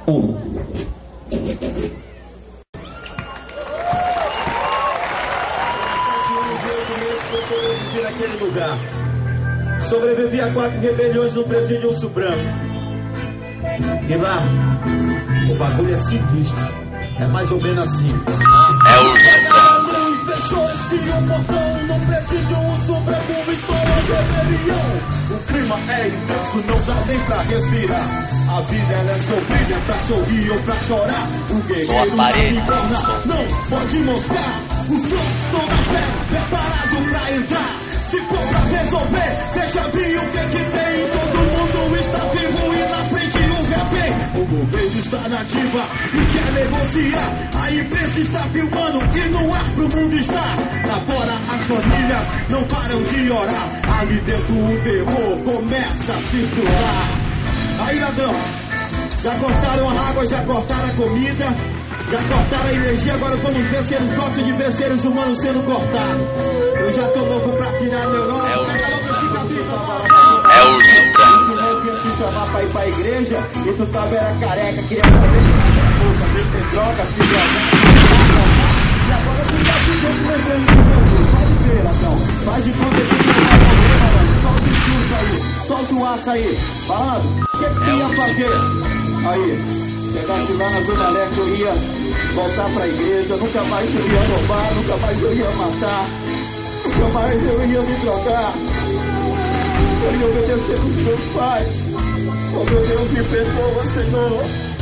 Naquele lugar. Sobrevivi a 4 rebeliões no presídio Urso Branco. E lá, o bagulho é sinistro. É mais ou menos assim. É Urso Branco. Fechou esse portão no presídio Urso Branco, estourou rebelião. O clima é intenso, não dá nem pra respirar. A vida ela é sofrida, pra sorrir ou pra chorar. O guerreiro na bigorna não pode mostrar. Os dois estão na pé, preparado pra entrar. Se for pra resolver, deixa vir o que tem. Todo mundo está vivo e na frente o rap. O governo está na ativa e quer negociar. A imprensa está filmando e no ar pro mundo está. Lá fora as famílias não param de orar. Ali dentro o terror começa a se frustrar. Aí ladrão, já cortaram a água, já cortaram a comida, já cortaram a energia, agora vamos ver se eles gostam de ver seres humanos sendo cortados. Eu já tô louco pra tirar meu nome. É Urso Branco. Eu queria te chamar pra ir pra igreja e tu tava era careca, queria saber se tem droga, se droga. E agora você tá pedindo lembrando de Jesus. Pode ver, ladrão. Faz de conta que tu não vai morrer, mano. Solta o chute aí, solta o aço aí. Falando, o que tu ia fazer? Aí. Chegasse lá na Zona Leste, eu ia voltar pra igreja. Nunca mais eu ia roubar, nunca mais eu ia matar, nunca mais eu ia me drogar. Eu ia obedecer os meus pais. Oh meu Deus, me perdoa, Senhor.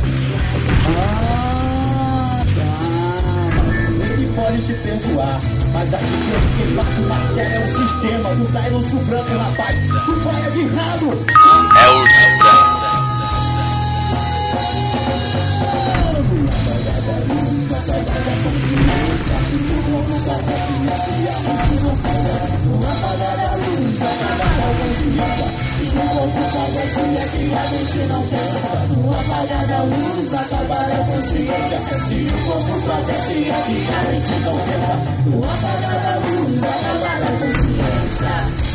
Ele pode te perdoar, mas aqui quem bate na terra é o sistema. Não dá Urso Branco, rapaz. Tu vai de rabo. É Urso Branco. Apagada a luz, vai acabar a consciência. Se o corpo padece, aqui a mente não pensa. Apagada a luz, vai acabar a consciência.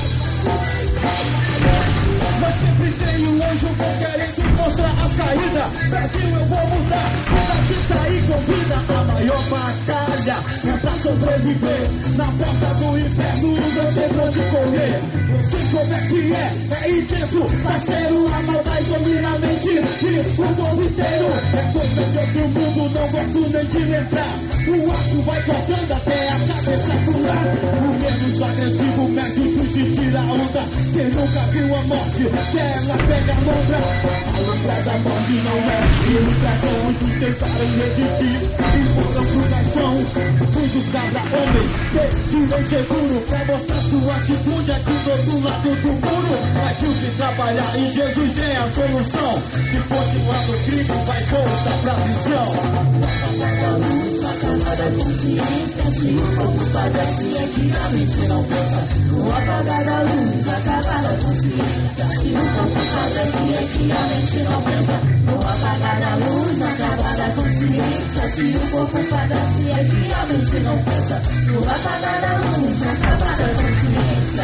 Mas sempre tem um anjo querendo que mostra a saída. Brasil, eu vou mudar. Daqui sair com vida. A maior batalha é pra sobreviver. Na porta do inferno, não tem pra onde correr. Eu sei como é que é intenso. Parceiro, a maldade domina a mente e o mundo inteiro. É coisa de outro mundo, não gosto nem de lembrar. O arco vai cortando até a cabeça furar. O menos agressivo mete o juiz e tira a onda. Quem nunca viu a morte, que ela pega a lombra. A lombra da morte não é ilustração. Muitos tentaram resistir e foram pro caixão. Muitos cabra-homens pediram seguro pra mostrar sua atitude aqui do outro lado do muro. Mas o que trabalhar em Jesus é a solução. Se continuar no crime, vai voltar pra prisão. Apagada a luz, acabada a consciência. Se o corpo padece, é que a mente não pensa. Apagada a luz, acabada a consciência. Se o corpo padece, é que a mente não pensa. Apagada a luz, acabada a consciência. Se o corpo padece, é que a mente não pensa. Apagada a luz, acabada a consciência.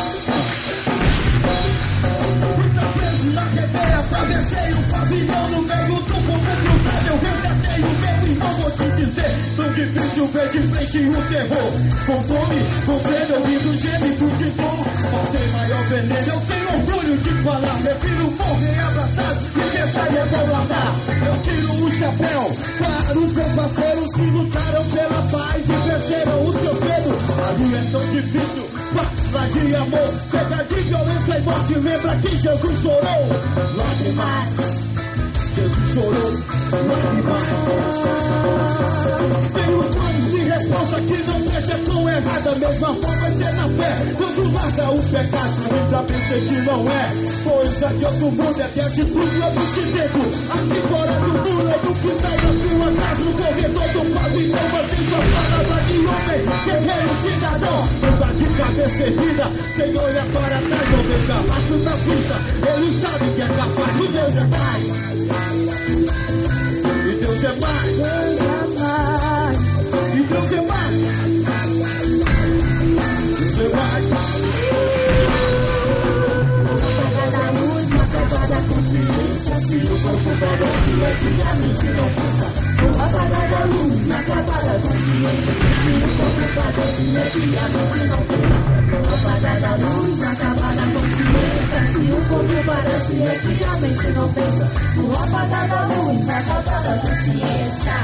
Muitas vezes na rebeia, atravessei o pavilhão no meio do fogo cruzado. Eu resgatei o meu irmão, vou te dizer. Tão difícil ver de frente o terror. Com fome, com sede, ouvindo gemido de dor. Mas tem maior veneno, eu tenho orgulho de falar. Prefiro morrer abraçado e pensar em revoltar. Eu tiro o chapéu para os meus parceiros que lutaram pela paz e venceram o seu medo. A vida é tão difícil, fala de amor. Chega de violência e morte, lembra que Jesus chorou. Lágrimas, Jesus chorou. Lágrimas. Tem os planos de resposta que não deixa tão errada. A mesma forma vai ser na fé. Quando larga o pecado, ainda pensa que não é coisa de outro mundo, é de atitude ou de dentro. Aqui fora do muro, no final da sua casa, no corredor do pavilhão, mantém sua palavra de homem, guerreiro, cidadão. Anda de cabeça erguida, sem olhar para trás, não deixa laço na pista. Ele sabe que é capaz, e Deus é mais. E Deus é mais. E Deus é mais. Deus é mais. Apagada a luz, acabada a consciência. Se o corpo padece é que a mente não pensa. O apagar da luz, acabar da consciência. Se o corpo padece é que a mente não pensa. O apagar da luz, acabar da consciência. Se o corpo padece é que a mente não pensa. O apagar da luz, acabar da consciência.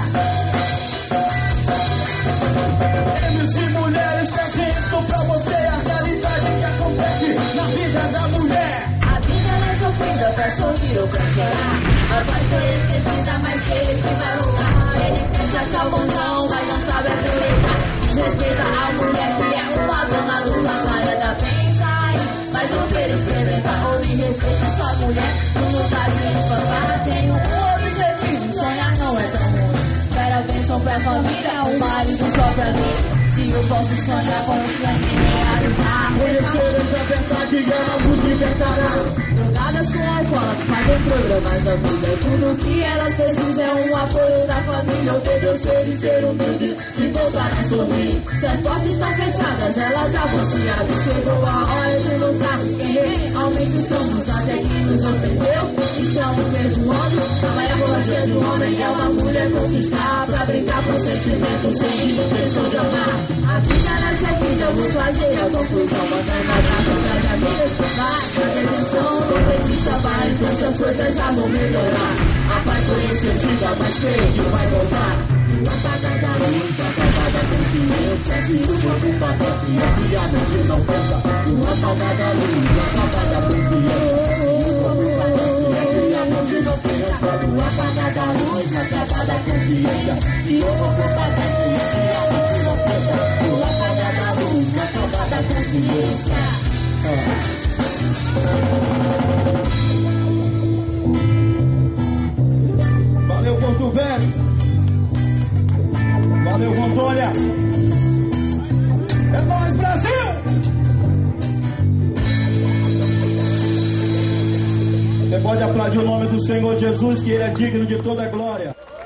MC mulheres trazendo pra você a realidade que acontece na vida da mulher. A vida ela é sofrida pra sorrir ou pra chorar. A paz foi esquecida, mas que ele vai voltar. Ele pensa que é o bonzão, mas não sabe aproveitar. Desrespeita a mulher que é uma dona do planeta. Pensa aí, mas não quer experimentar. Ouve e respeita sua mulher, não lutar de espantar. Tenho um objetivo, sonhar não é tão ruim. Quero a bênção pra família, um marido só pra mim. Se eu posso sonhar com os planos e realizar. Conheceres a verdade e ela vos libertará. Drogadas com álcool, fazem programas da vida. Tudo que elas precisam é um apoio da família. Obedecer e ser humilde e voltar a sorrir. Se as portas estão fechadas, elas já vão se abrir. Chegou a hora de mostrarmos quem realmente somos. Até quem nos ofendeu, estamos perdoando. A maior força do homem é uma mulher conquistar. Pra brincar com sentimentos sem intenção de amar. A vida nessa vida eu vou fazer a conclusão. Mandando abraço pras amigas. Vai, presta atenção, não petista, vai. Enquanto as coisas já vão melhorar. A paz foi esquecida, mas sei que vai voltar. O apagar da luz, acabar da consciência. Se o corpo padece, a mente não pensa. O apagar da luz, acabar da consciência. Se o corpo padece, a mente não pensa. O apagar da luz, acabar da consciência. Se o corpo padece, a mente não pensa. O apagar da luz, acabar da consciência. Valeu, Porto Velho. Valeu, Rondônia. É nóis, Brasil! Você pode aplaudir o nome do Senhor Jesus, que Ele é digno de toda a glória.